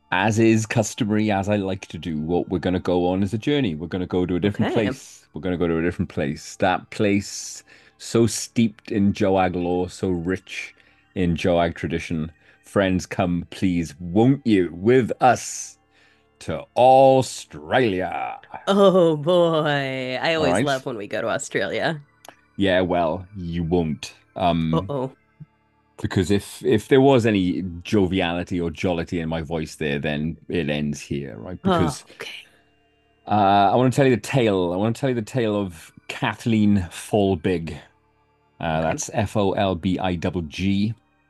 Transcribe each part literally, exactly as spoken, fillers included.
as is customary, as I like to do, what we're going to go on is a journey. We're going to go to a different Okay. place. We're going to go to a different place. That place, so steeped in Joag lore, so rich in Joag tradition. Friends, come, please, won't you, with us to Australia? Oh boy. I All always right. love when we go to Australia. Yeah, well, you won't. Um, Uh-oh. because if if there was any joviality or jollity in my voice there, then it ends here, right? Oh, Because okay. Uh, I want to tell you the tale. I want to tell you the tale of Kathleen Folbig. Uh, Okay. that's F O L B I G G.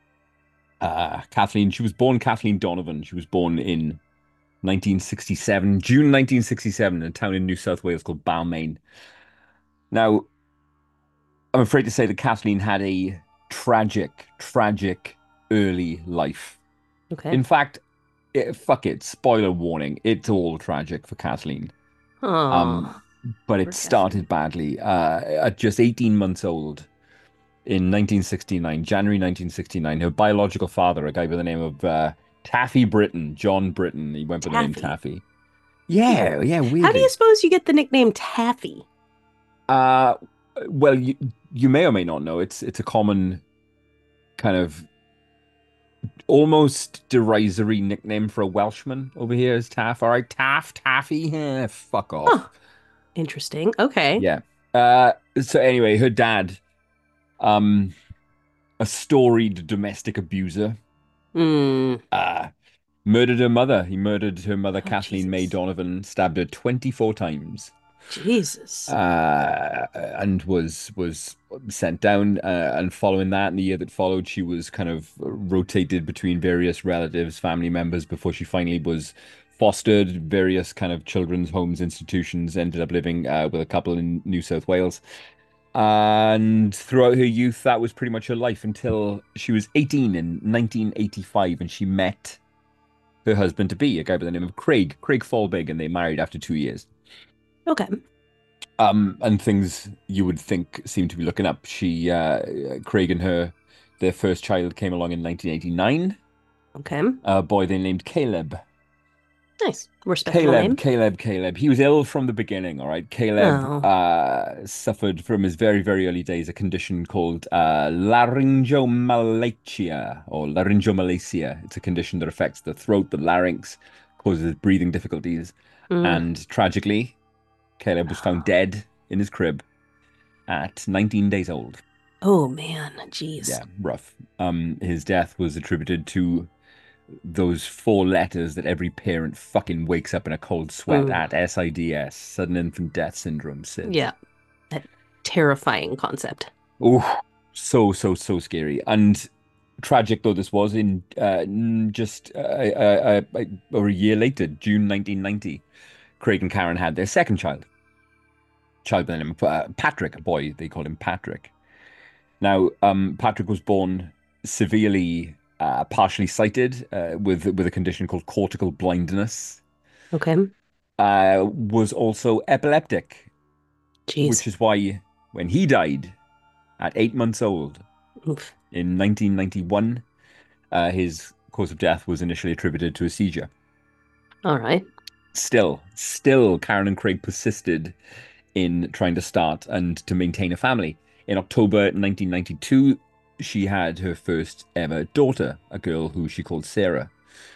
Uh, Kathleen, she was born Kathleen Donovan. She was born in nineteen sixty-seven, June nineteen sixty-seven, in a town in New South Wales called Balmain. Now, I'm afraid to say that Kathleen had a tragic, tragic early life. Okay. In fact, eh, fuck it, spoiler warning, it's all tragic for Kathleen. Um, Oh, but it poor Kathleen. started badly. Uh, at just eighteen months old in nineteen sixty-nine, January nineteen sixty-nine, her biological father, a guy by the name of uh, Taffy Britton, John Britton, he went by the name Taffy. Taffy. Hmm. Yeah, yeah, How do you weirdly. suppose you get the nickname Taffy? Uh, well, you you may or may not know it's it's a common kind of almost derisory nickname for a Welshman over here is Taff. All right, Taff, Taffy, eh, fuck off. Huh. Interesting. Okay. Yeah. Uh, so anyway, her dad, um, a storied domestic abuser, Hmm. uh, murdered her mother. He murdered her mother, Oh, Kathleen May Jesus. Donovan, stabbed her twenty-four times, Jesus. uh, and was was sent down. Uh, and following that, in the year that followed, she was kind of rotated between various relatives, family members, before she finally was fostered. Various kind of children's homes, institutions, ended up living uh, with a couple in New South Wales. And throughout her youth, that was pretty much her life until she was eighteen in nineteen eighty-five, and she met her husband to be, a guy by the name of Craig, Craig Folbig, and they married after two years. Okay. Um, and things you would think seem to be looking up. She, uh, Craig and her, their first child came along in nineteen eighty-nine, Okay. a boy they named Caleb. Nice. Respectable Caleb, name. Caleb, Caleb. He was ill from the beginning, all right. Caleb Oh. uh, suffered from his very, very early days a condition called uh, laryngomalacia or laryngomalacia. It's a condition that affects the throat, the larynx, causes breathing difficulties. Mm. And tragically, Caleb was found dead in his crib at nineteen days old. Oh man. Jeez. Yeah, rough. Um, his death was attributed to those four letters that every parent fucking wakes up in a cold sweat Mm. at SIDS, sudden infant death syndrome, SIDS. Yeah. That terrifying concept. Oh, so, so, so scary. And tragic though this was, in uh, just uh, uh, uh, or a year later, June nineteen ninety, Craig and Karen had their second child, child by the name of uh, Patrick, a boy, they called him Patrick. Now, um, Patrick was born severely uh, partially sighted uh, with with a condition called cortical blindness. Okay. Uh, was also epileptic, Jeez. which is why when he died at eight months old Oof. in nineteen ninety-one, uh, his cause of death was initially attributed to a seizure. All right. Still, still, Karen and Craig persisted in trying to start and to maintain a family. In October nineteen ninety-two, she had her first ever daughter, a girl who she called Sarah.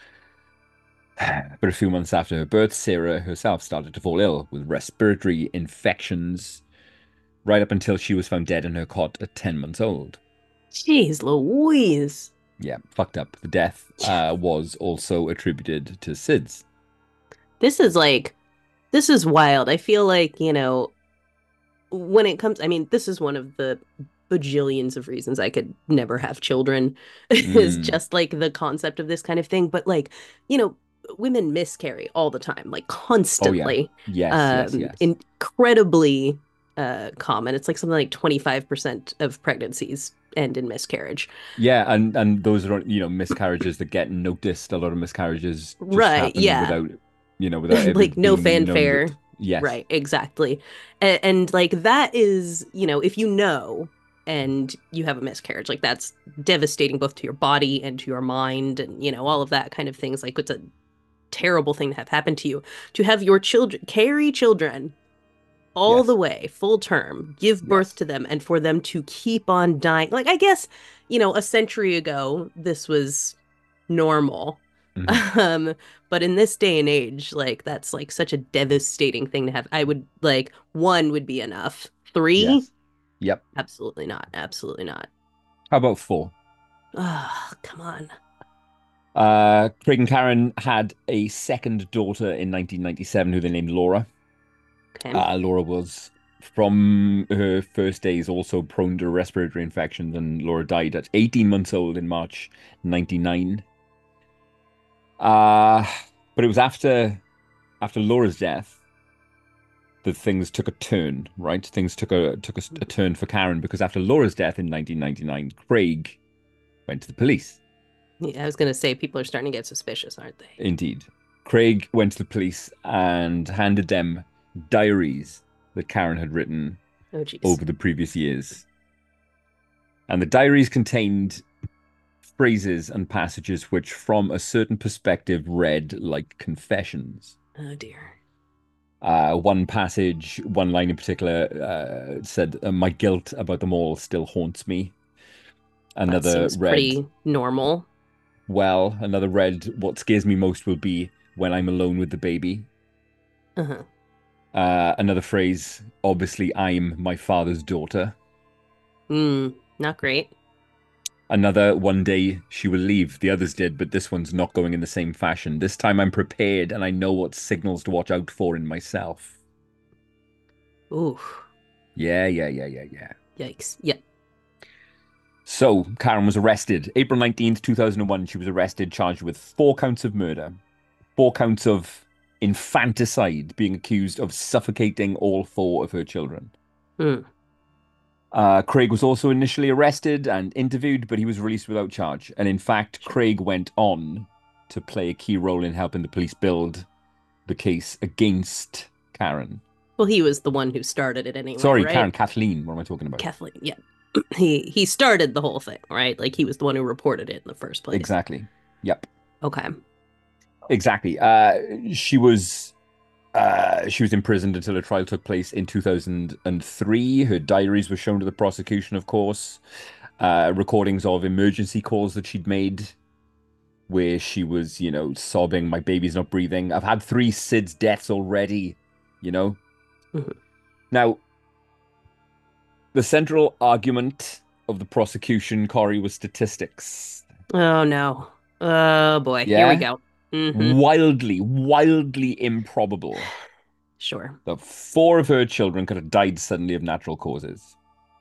But a few months after her birth, Sarah herself started to fall ill with respiratory infections, right up until she was found dead in her cot at ten months old. Jeez Louise. Yeah, fucked up. The death uh, was also attributed to SIDS. This is like, this is wild. I feel like, you know, when it comes, I mean, this is one of the bajillions of reasons I could never have children, is Mm. just like the concept of this kind of thing. But like, you know, women miscarry all the time, like Oh, yeah. constantly, Yes, yes, um, yes. incredibly uh, common. It's like something like twenty-five percent of pregnancies end in miscarriage. Yeah, and and those are, you know, miscarriages that get noticed. A lot of miscarriages just Right. happen Yeah. without, you know, without ever Like no being known that, fanfare. yes. Right, exactly. And, and like that is, you know, if you know and you have a miscarriage, like that's devastating both to your body and to your mind and, you know, all of that kind of things. Like it's a terrible thing to have happen to you. To have your children carry children all Yes. the way, full term, give birth Yes. to them, and for them to keep on dying. Like, I guess, you know, a century ago, this was normal. Hmm. Um, but in this day and age, like, that's like such a devastating thing to have. I would like one would be enough. Three? Yes. Yep. Absolutely not. Absolutely not. How about four? Oh, come on. Uh, Craig and Karen had a second daughter in nineteen ninety-seven who they named Laura. Okay. Uh, Laura was, from her first days, also prone to respiratory infections, and Laura died at eighteen months old in March ninety-nine. Uh, but it was after after Laura's death that things took a turn, right? Things took a took a, a turn for Karen because after Laura's death in nineteen ninety-nine, Craig went to the police. Yeah, I was gonna say people are starting to get suspicious, aren't they? Indeed. Craig went to the police and handed them diaries that Karen had written Oh, geez. over the previous years. And the diaries contained phrases and passages which, from a certain perspective, read like confessions. Oh, dear. Uh, one passage, one line in particular, uh, said, uh, "My guilt about them all still haunts me." That Another seems read, pretty normal. "Well," another read, "What scares me most will be when I'm alone with the baby." Uh-huh. Uh, another phrase, "Obviously, I'm my father's daughter." Mm, not great. Another, "One day she will leave. The others did, but this one's not going in the same fashion. This time I'm prepared and I know what signals to watch out for in myself." Ooh, Yeah, yeah, yeah, yeah, yeah. yikes. Yeah. So, Karen was arrested. April nineteenth, two thousand one, she was arrested, charged with four counts of murder, four counts of infanticide, being accused of suffocating all four of her children. Mm. Uh, Craig was also initially arrested and interviewed, but he was released without charge. And in fact, Sure. Craig went on to play a key role in helping the police build the case against Karen. Well, he was the one who started it anyway, Sorry, Karen, right? Kathleen. What am I talking about? Kathleen, yeah. He he started the whole thing, right? Like he was the one who reported it in the first place. Exactly. Yep. Okay. Exactly. Uh, she was uh, she was imprisoned until her trial took place in two thousand three. Her diaries were shown to the prosecution, of course. Uh, recordings of emergency calls that she'd made where she was, you know, sobbing, "My baby's not breathing. I've had three S I D S deaths already," you know? Mhm. Now, the central argument of the prosecution, Corey, was statistics. Oh no. Oh boy. Here we Yeah? go. Hmm. Wildly, wildly improbable Sure. that four of her children could have died suddenly of natural causes.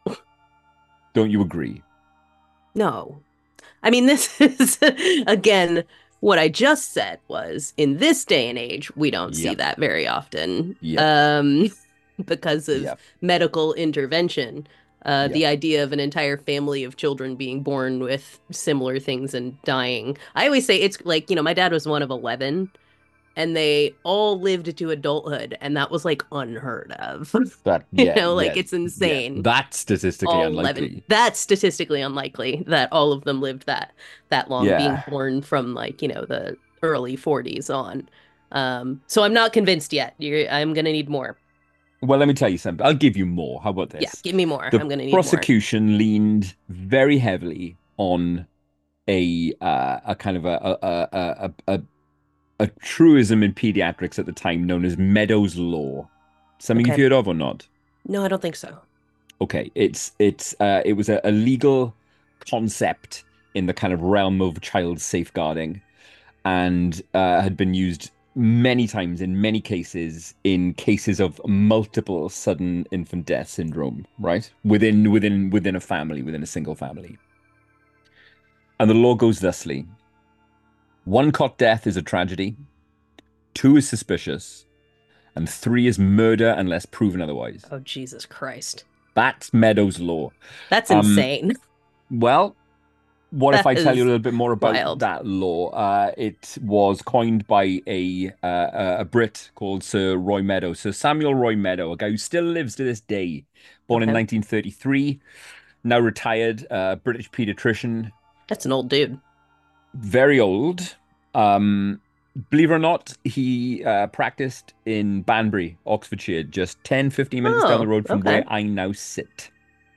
Don't you agree? No. I mean, this is again what I just said was in this day and age, we don't see Yep. that very often. Yep. Um, because of Yep. medical intervention. Uh, Yep. the idea of an entire family of children being born with similar things and dying. I always say it's like, you know, my dad was one of eleven and they all lived to adulthood, and that was like unheard of. But You yeah, know, like yeah, it's yeah. insane. That's statistically All eleven. unlikely. That's statistically unlikely that all of them lived that that long, being Yeah. born from like, you know, the early forties on. Um, so I'm not convinced yet. You're, I'm gonna need more. Well, let me tell you something. I'll give you more. How about Yeah, this? give me more. The I'm gonna need more. prosecution leaned very heavily on a uh, a kind of a a, a a a truism in pediatrics at the time known as Meadows Law. Something you've Okay. heard of or not? No, I don't think so. Okay, it's it's uh, it was a, a legal concept in the kind of realm of child safeguarding, and uh, had been used many times in many cases in cases of multiple sudden infant death syndrome, right? Within within within a family, within a single family. And the law goes thusly. One cot death is a tragedy, two is suspicious, and three is murder unless proven otherwise. Oh, Jesus Christ. That's Meadows Law. That's Um, insane. well, what if That I tell you a is little bit more about wild. that law? Uh, it was coined by a uh, a Brit called Sir Roy Meadow, Sir Samuel Roy Meadow, a guy who still lives to this day, born in Okay. nineteen thirty-three, now retired, uh, British pediatrician, That's an old dude. very old. Um, believe it or not, he uh, practiced in Banbury, Oxfordshire, just ten, fifteen minutes down the Oh, road from okay. where I now sit.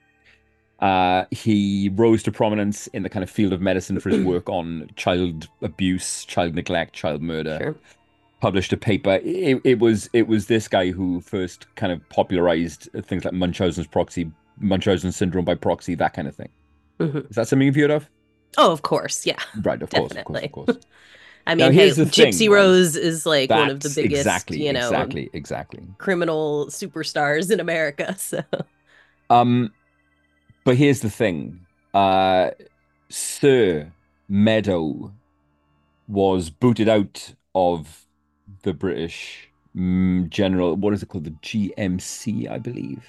Uh, he rose to prominence in the kind of field of medicine for his work on child abuse, child neglect, child murder. Sure. Published a paper. It, it was it was this guy who first kind of popularized things like Munchausen's proxy, Munchausen syndrome by proxy, that kind of thing. Hmm. Is that something you've heard of? Oh, of course. Yeah, Right, of course, of course, of definitely. course. I Now mean, hey, here's the Gypsy thing, right? Rose is like one of the That's biggest, exactly, you know, exactly, exactly. criminal superstars in America. So, Um, but here's the thing. Uh, Sir Meadow was booted out of the British mm, General, what is it called? The G M C, I believe.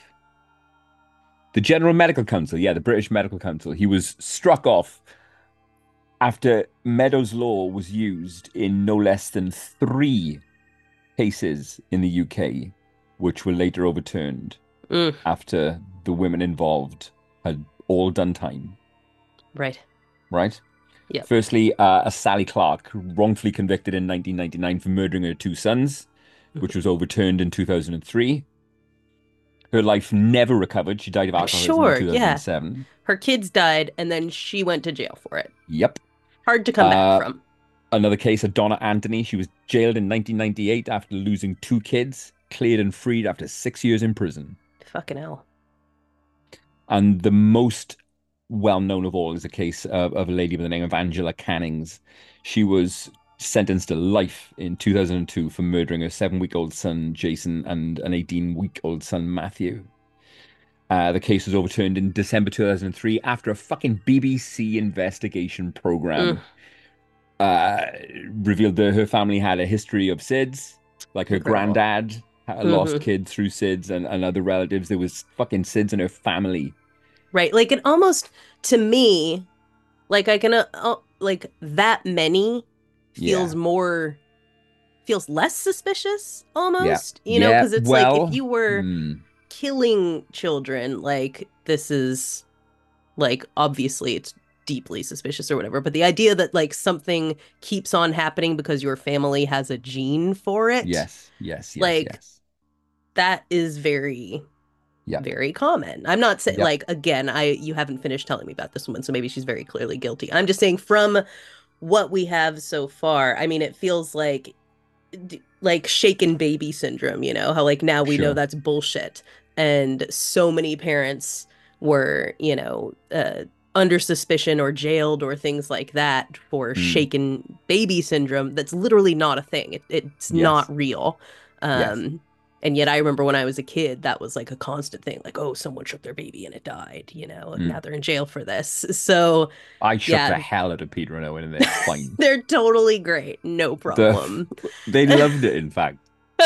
The General Medical Council, yeah, the British Medical Council. He was struck off after Meadows' law was used in no less than three cases in the U K, which were later overturned mm, after the women involved had all done time, right. right? Yep. Firstly, uh, a Sally Clark, wrongfully convicted in nineteen ninety-nine for murdering her two sons, which was overturned in two thousand three. Her life never recovered. She died of I'm alcoholism in sure. Yeah. two thousand seven. Her kids died and then she went to jail for it. Yep. Hard to come back Uh, from. another case of Donna Anthony. She was jailed in nineteen ninety-eight after losing two kids, cleared and freed after six years in prison. Fucking hell. And the most well-known of all is a case of, of a lady by the name of Angela Cannings. She was sentenced to life in two thousand two for murdering her seven-week-old son, Jason, and an eighteen-week-old son, Matthew. Uh, the case was overturned in December two thousand three after a fucking B B C investigation Mm, program uh, revealed that her family had a history of SIDS. Like her incredible. granddad had lost Hmm. kids through SIDS and, and other relatives. There was fucking SIDS in her family. Right. Like it almost, to me, like I can, uh, uh, like that many Yeah. feels more, feels less suspicious Yeah. almost, you know, Yeah. because it's like if Well, you were hmm. killing children, like this is like obviously it's deeply suspicious or whatever, but the idea that like something keeps on happening because your family has a gene for it, Yes. Yes. Yes. like Yes. that is very Yep. very common. I'm not saying Yep. like again, I you haven't finished telling me about this woman, so maybe she's very clearly guilty. I'm just saying from what we have so far, I mean it feels like like shaken baby syndrome, you know, how like now we know Sure. that's bullshit. And so many parents were, you know, uh, under suspicion or jailed or things like that for Mm. shaken baby syndrome. That's literally not a thing. It, it's Yes. not real. Yes. Um, and yet I remember when I was a kid, that was like a constant thing. Like, oh, someone shook their baby and it died, you know, and Mm. now they're in jail for this. So, I shook yeah, the hell out of Peter and Owen, and they're fine. they're totally great. No The problem. they loved it. In fact,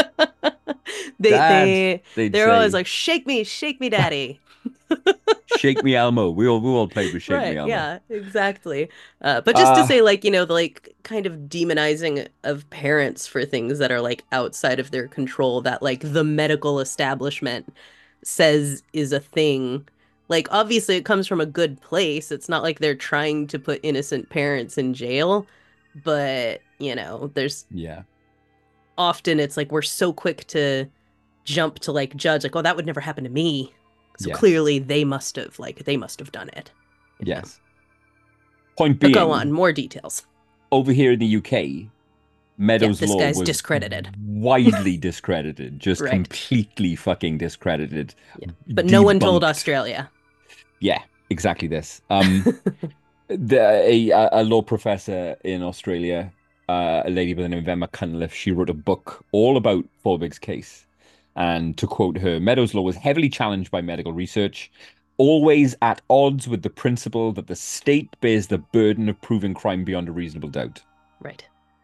they Dad, they they'd they're always say, like, shake me, shake me, daddy. "Shake me, Elmo." We all we all played with "Shake Me, Right, Elmo." yeah, exactly. Uh, but just to Uh say, like, you know, the like kind of demonizing of parents for things that are like outside of their control, that like the medical establishment says is a thing. Like, obviously, it comes from a good place. It's not like they're trying to put innocent parents in jail, but you know, there's yeah. often it's like we're so quick to jump to like judge, like, oh, that would never happen to me. So Yes. clearly they must have like they must have done it. You know? Yes. Point But go on, being, more details. over here in the U K, Yeah, Meadows' this law guy's was discredited. widely discredited, just Right. completely fucking discredited, Yeah. But no one told debunked. Australia. Yeah, exactly this. Um, the, a a law professor in Australia, uh, a lady by the name of Emma Cunliffe, she wrote a book all about Folbig's case. And to quote her, Meadows' law was heavily challenged by medical research, always at odds with the principle that the state bears the burden of proving crime beyond a reasonable doubt. Right.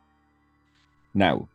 Now,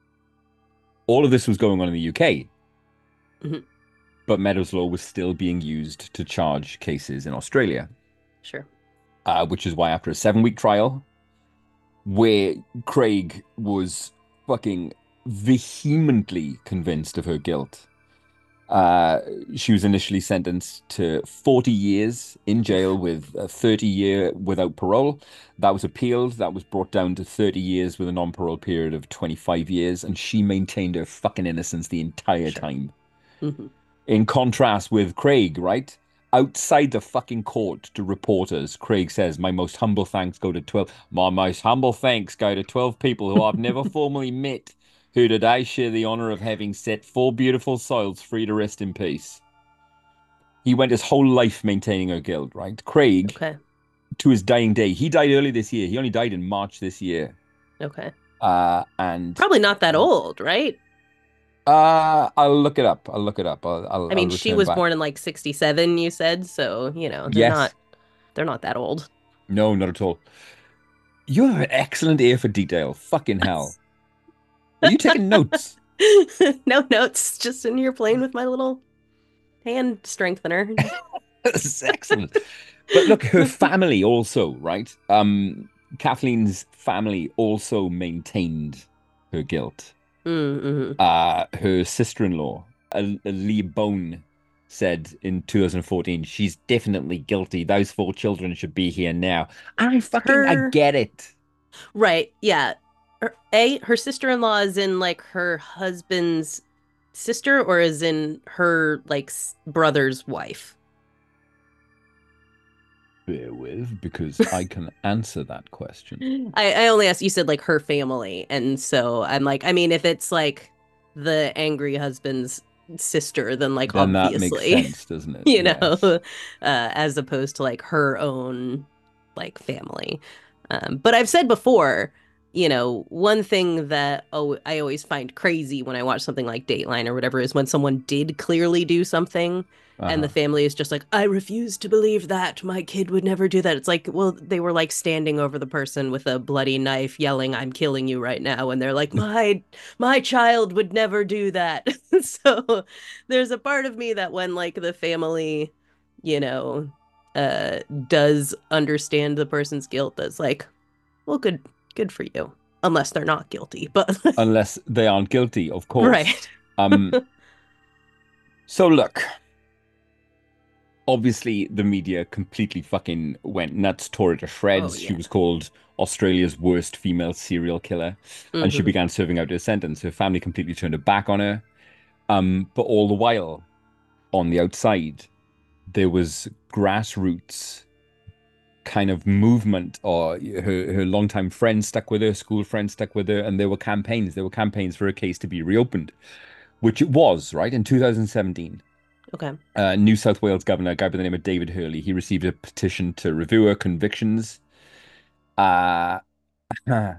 all of this was going on in the U K, Mhm. but Meadows' law was still being used to charge cases in Australia, Sure. uh, which is why after a seven-week trial, where Craig was fucking vehemently convinced of her guilt, Uh, she was initially sentenced to forty years in jail Oof. with a thirty year without parole. That was appealed. That was brought down to thirty years with a non-parole period of twenty-five years. And she maintained her fucking innocence the entire Sure. time. Hmm. In contrast with Craig, right? Outside the fucking court to reporters, Craig says, My most humble thanks go to twelve. My most humble thanks go to twelve people who I've never formally met, who today share the honor of having set four beautiful souls free to rest in peace. He went his whole life maintaining her guilt, right? Craig, Okay. to his dying day, he died early this year. He only died in March this year. Okay. Uh, and Probably not that old, right? uh, I'll look it up. I'll look it up. I'll, I'll, I I'll mean, she return was back. born in like sixty-seven, you said, so, you know, they're not Yes. they're not that old. No, not at all. You have an excellent ear for detail. Fucking hell. Are you taking notes? No notes, just in here playing with my little hand strengthener. This is excellent. But look, her family also, right? Um, Kathleen's family also maintained her guilt. Mm-hmm. Uh, her sister-in-law, uh, Lee Bone, said in two thousand fourteen, she's definitely guilty. Those four children should be here now. I fucking, I Her get it. Right, yeah. Her, A, her sister-in-law is in like her husband's sister or is in her like s- brother's wife? Bear with, because I can answer that question. I, I only asked, you said like her family, and so I'm like, I mean, if it's like the angry husband's sister, then like Then that makes obviously, sense, doesn't it? you know, Yes. uh, as opposed to like her own like family. Um, but I've said before, you know, one thing that oh, I always find crazy when I watch something like Dateline or whatever is when someone did clearly do something and the Uh-huh. family is just like, I refuse to believe that. My kid would never do that. It's like, well, they were like standing over the person with a bloody knife yelling, I'm killing you right now. And they're like, my my child would never do that. So there's a part of me that when like the family, you know, uh does understand the person's guilt, that's like, well, good good for you. Unless they're not guilty. But Unless they aren't guilty, of course. right. Um, so look, obviously the media completely fucking went nuts, tore it to Oh shreds. She yeah. was called Australia's worst female serial killer, and she Hmm. began serving out her sentence. Her family completely turned her back on her. Um, but all the while, on the outside, there was grassroots kind of movement, or her her longtime friends stuck with her, school friends stuck with her, and there were campaigns. There were campaigns for a case to be reopened, which it was, right, in two thousand seventeen. Okay. Uh, New South Wales governor, a guy by the name of David Hurley, he received a petition to review her convictions. Uh, and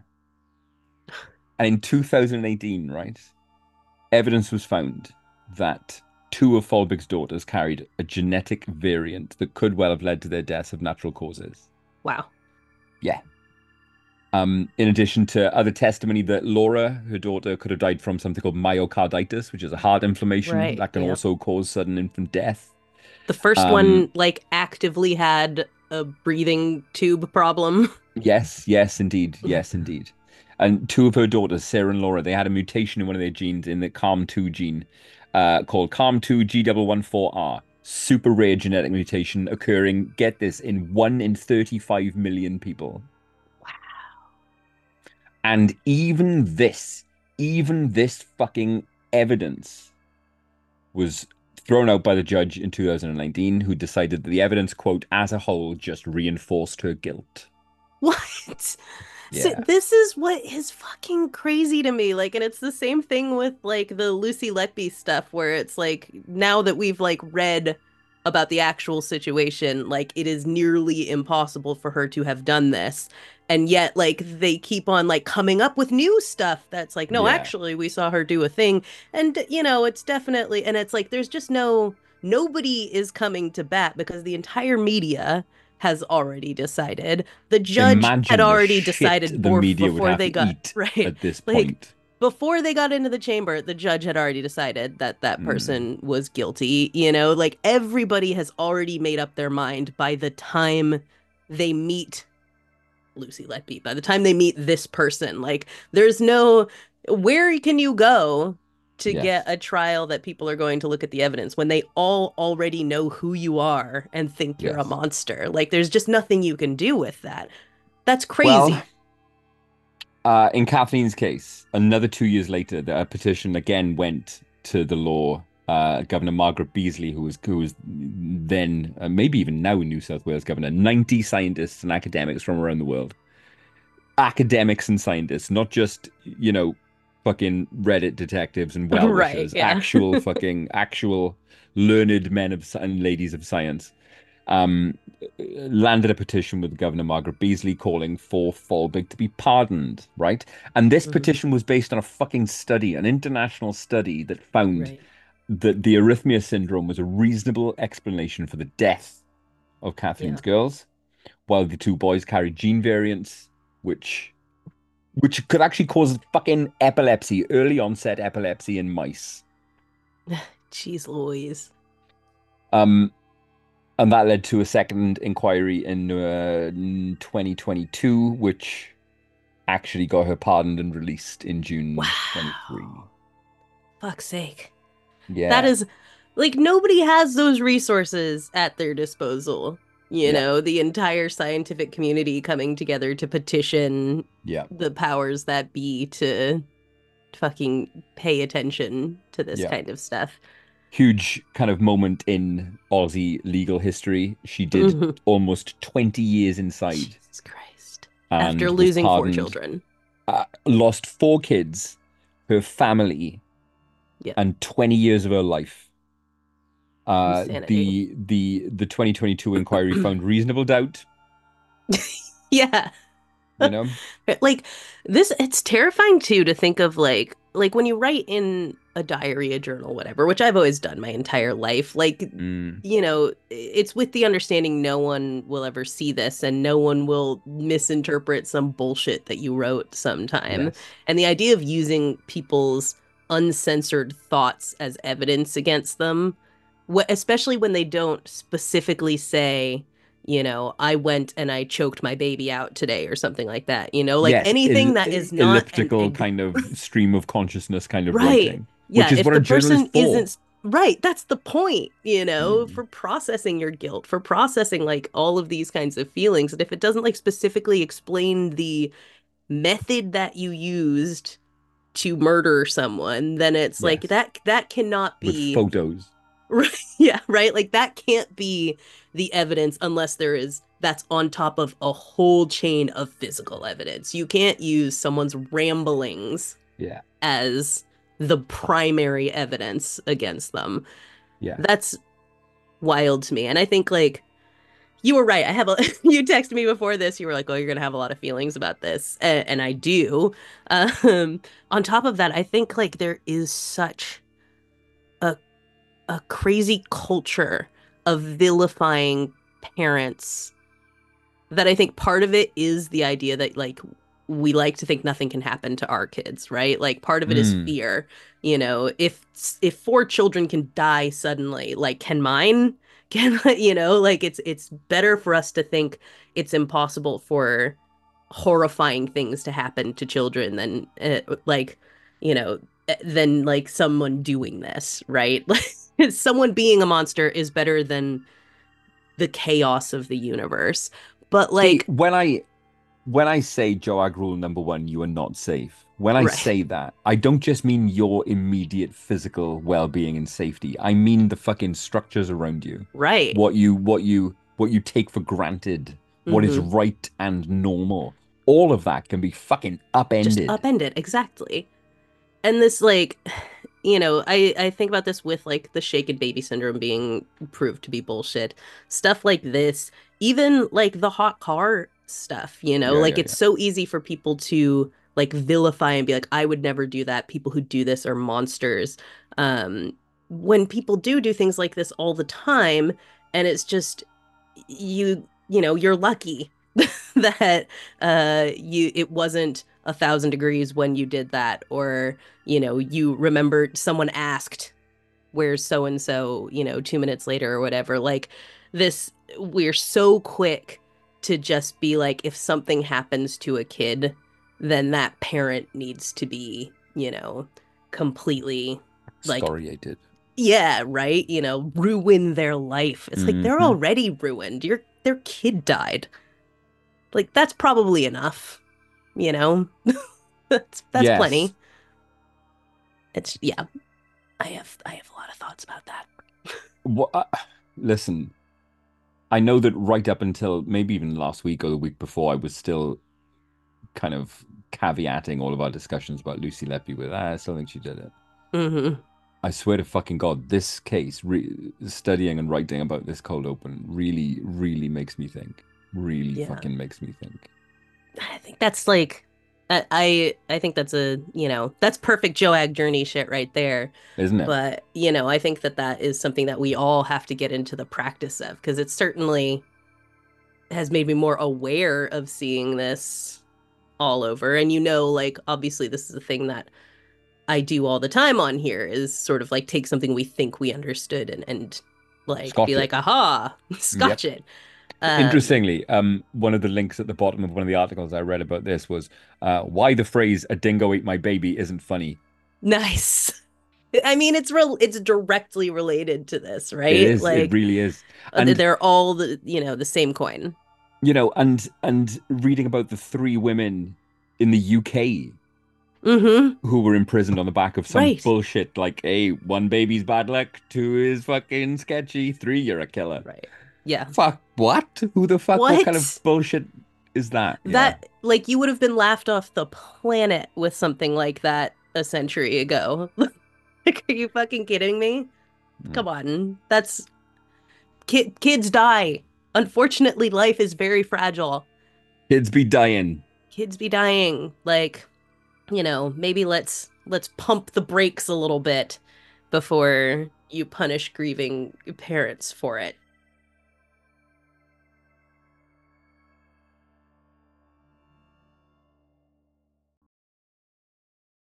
in two thousand eighteen, right, evidence was found that two of Folbig's daughters carried a genetic variant that could well have led to their deaths of natural causes. Wow. Yeah. Um, in addition to other testimony that Laura, her daughter, could have died from something called myocarditis, which is a heart inflammation Right. that can Yep. also cause sudden infant death. The first Um, one like actively had a breathing tube problem. yes, yes, indeed. Yes, indeed. And two of her daughters, Sarah and Laura, they had a mutation in one of their genes in the C A R M two gene, uh, called C A R M two G one one four R. Super rare genetic mutation occurring, get this, in one in thirty-five million people. And even this, even this fucking evidence was thrown out by the judge in two thousand nineteen, who decided that the evidence, quote, as a whole, just reinforced her guilt. What? So Yeah. this is what is fucking crazy to me. Like, and it's the same thing with like the Lucy Letby stuff, where it's like now that we've like read about the actual situation, like it is nearly impossible for her to have done this. And yet, like, they keep on like coming up with new stuff that's like, no, Yeah. actually, we saw her do a thing. And, you know, it's definitely, and it's like, there's just no, nobody is coming to bat because the entire media has already decided. The judge had Imagine the already shit decided the bor- media would before have they to got eat right, at this like point. before they got into the chamber, the judge had already decided that that Mm. person was guilty. You know, like everybody has already made up their mind by the time they meet Lucy Letby, by the time they meet this person. Like, there's no, where can you go to get Yes. a trial that people are going to look at the evidence when they all already know who you are and think you're a Yes. monster. Like there's just nothing you can do with that. That's Well, crazy. uh, in Kathleen's case, another two years later, the petition again went to the law. Uh, Governor Margaret Beasley, who was who was then, uh, maybe even now, New South Wales governor, ninety scientists and academics from around the world, academics and scientists, not just, you know, fucking Reddit detectives and Right, well-wishers, yeah. actual fucking actual learned men of and ladies of science, um, landed a petition with Governor Margaret Beasley calling for Folbig to be pardoned, right? And this Mhm. petition was based on a fucking study, an international study that found Right. that the arrhythmia syndrome was a reasonable explanation for the death of Yeah. Kathleen's girls, while the two boys carried gene variants, which which could actually cause fucking epilepsy, early onset epilepsy in mice. Jeez Louise. Um, and that led to a second inquiry in uh, twenty twenty-two, which actually got her pardoned and released in June twenty-three. Wow. Fuck's sake. That Yeah, is like nobody has those resources at their disposal. You yeah, know, the entire scientific community coming together to petition yeah, the powers that be to fucking pay attention to this yeah. kind of stuff. Huge kind of moment in Aussie legal history. She did Mhm. almost twenty years inside Jesus Christ. After and was losing four pardoned. children. Uh, lost four kids, her family, Yep. and twenty years of her life. Uh, Insanity. the the the twenty twenty-two inquiry found reasonable doubt, Yeah. you know? Like this, it's terrifying too to think of like like when you write in a diary, a journal, whatever, which I've always done my entire life. Like, Mm, you know, it's with the understanding no one will ever see this and no one will misinterpret some bullshit that you wrote sometime. yes. And the idea of using people's uncensored thoughts as evidence against them, wh- especially when they don't specifically say, you know, I went and I choked my baby out today or something like that, you know, like Yes, el anything that is not an elliptical ex- kind of stream of consciousness kind of right. writing, which Yeah, is if what a the journal is person for. isn't right, that's the point, you know, Mm, for processing your guilt, for processing like all of these kinds of feelings. And if it doesn't like specifically explain the method that you used to murder someone, then it's like yes, that that cannot with be photos. right. Yeah, right. Like that can't be the evidence unless there is that's on top of a whole chain of physical evidence. You can't use someone's ramblings Yeah, as the primary evidence against them. yeah. That's wild to me. And I think like you were right. I have a you texted me before this. You were like, "Oh, you're gonna have a lot of feelings about this," and, and I do. Um, on top of that, I think like there is such a a crazy culture of vilifying parents that I think part of it is the idea that like we like to think nothing can happen to our kids, right? Like part of it is Mm, fear. You know, if if four children can die suddenly, like can mine? Can you know, like it's it's better for us to think it's impossible for horrifying things to happen to children than uh, like, you know, eh, than like someone doing this, right? Like someone being a monster is better than the chaos of the universe. But see, like, when I when I say Joag rule number one, you are not safe. When I right, say that, I don't just mean your immediate physical well-being and safety. I mean the fucking structures around you. right. What you what you what you take for granted, what is Mm-hmm. right and normal. All of that can be fucking Just upended. upend it exactly. And this like, you know, I I think about this with like the shaken baby syndrome being proved to be bullshit. Stuff like this, even like the hot car stuff, you know, Yeah, like yeah, it's yeah. so easy for people to like vilify and be like, I would never do that. People who do this are monsters. Um, when people do do things like this all the time, and it's just you, you know, you're lucky that uh you it wasn't a thousand degrees when you did that, or you know, you remembered someone asked where's so and so, you know, two minutes later or whatever. Like this, we're so quick to just be like, if something happens to a kid, then that parent needs to be, you know, completely. like, Excoriated. yeah, right, you know, ruin their life. It's like they're Hmm. already ruined. Your their kid died. Like that's probably enough, you know? That's that's Yes. plenty. It's yeah, I have I have a lot of thoughts about that. What, uh, listen, I know that right up until maybe even last week or the week before, I was still kind of caveating all of our discussions about Lucy Letby with, ah, I still think she did it. Hmm. I swear to fucking God, this case, re studying and writing about this cold open really, really makes me think. Really Yeah. fucking makes me think. I think that's like I I I think that's a, you know, that's perfect Joag journey shit right there. Isn't it? But, you know, I think that that is something that we all have to get into the practice of because it certainly has made me more aware of seeing this all over. And, you know, like, obviously, this is a thing that I do all the time on here is sort of like take something we think we understood and, and like be Scotch it. like, aha, Yep. scotch it. Um, Interestingly, um, one of the links at the bottom of one of the articles I read about this was uh, why the phrase "a dingo ate my baby" isn't funny. nice. I mean, it's real, it's directly related to this, It right? is. It Like, really is. uh, And they're all the, you know, the same coin. you know, and and reading about the three women in the U K Mm-hmm. who were imprisoned on the back of some Right. bullshit like, hey, one baby's bad luck, two is fucking sketchy, three you're a killer. Right. Yeah. Fuck, what? Who the fuck? What kind of What? bullshit is that? Yeah. That, like, you would have been laughed off the planet with something like that a century ago. Like, are you fucking kidding me? Mm. Come on. That's kid kids die. Unfortunately, life is very fragile. Kids be dying. Kids be dying. Like, you know, maybe let's let's pump the brakes a little bit before you punish grieving parents for it.